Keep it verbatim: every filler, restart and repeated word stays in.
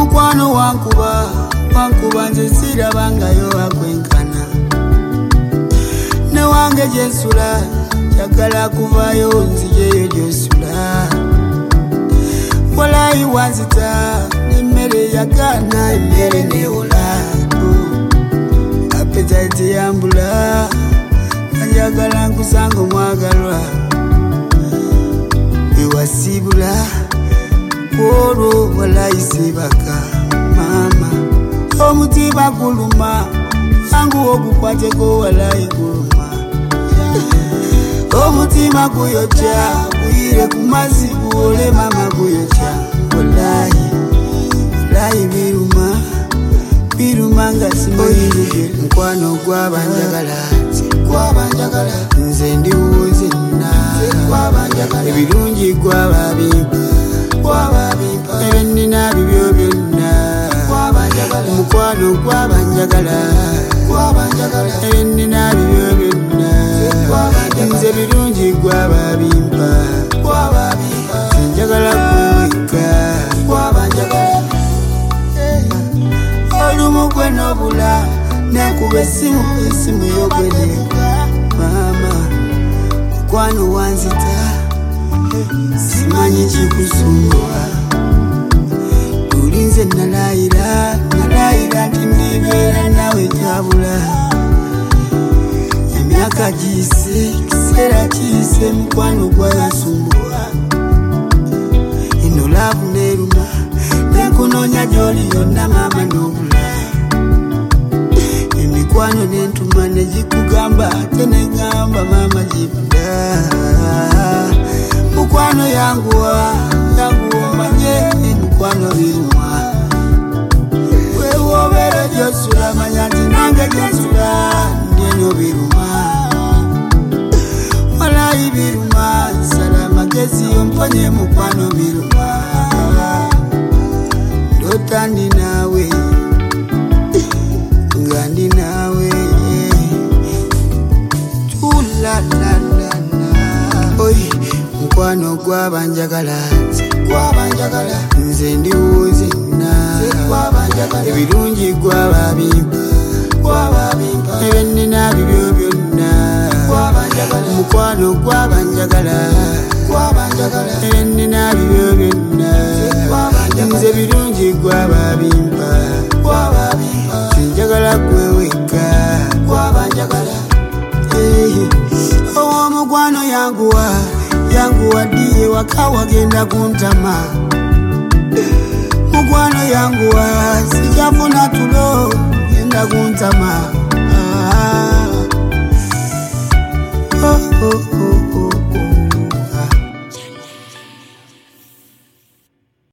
Mukwano wankuba wankuba nze sirabangayo akwenkana ne wange gyensula njagala kuvayo nzijeyo gyosula walayi wanzita n'emmere yagana emmere newola appetite yambula njagala nkusanga omwagalwa ewasibula olwo walayi sibaka mama omutima guluma yangu ogukwateko walayi guluma omutima guyokya guyire ku mazzi guwole mama guyokya walayi walayi biruma biruma nga simanyiruge mukwano gwabanjagala nze ndiwuze nna ebirungi gwababimpa ebennina bibyo byonna mukwano gwabanjagala ebennina bibyo byonna nze birungi gwababimpa sinjagala kweweka olumu gwe nobula nekuba esimu esimu yogweneka mama mukwano wanzita simanyi kikusumbua ulinze nalayira nalayira nti ndibeera nawe tabula emyaka giyise kiseera kiyise mukwano gwayasumbua eno laavu neruma nekunoonya gy'oli yonna mama nobula emikwano nentuma negikugamba ate negamba mama gibula mukwano yanguwa yanguwa manye emikwano biruma wewobeera gyosula manya nti nange gyensula ndyeno biruma walayi biruma nsala amagezi omponye mukwano biruma ndota ndi naawe nga ndi naawe tulalalala oyi mukwano gwabanjagala nze ndiwuze nna ebirungi gwababimpa ebennina bibyo byonna mukwano gwabanjagala ebennina bibyo byonna nze birungi gwababimpa sinjagala kweweka owomukwano yanguwa yanguwa ddiye waka wagenda kuntama mukwano yanguwa sikyafuna tulo genda kuntama ah, oh, oh, oh.